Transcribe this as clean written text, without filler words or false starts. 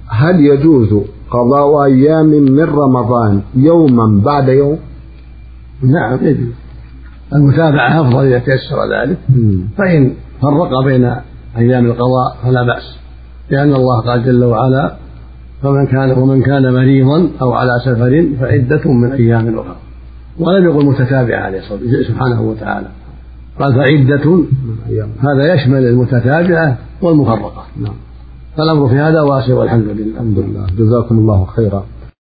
هل يجوز قضاء أيام من رمضان يوما بعد يوم؟ نعم يجوز، المتابعة أفضل إذا تيسر ذلك. فإن فرق بين أيام القضاء فلا بأس، لأن الله قال جل وعلا: ومن كان مريضا أو على سفر فعدة من أيام أخرى، ولم يقل متتابعة عليه سبحانه وتعالى، قال فعدة، هذا يشمل المتتابعة والمفرقة. فالأمر في هذا واسع والحمد لله. جزاكم الله خيرا.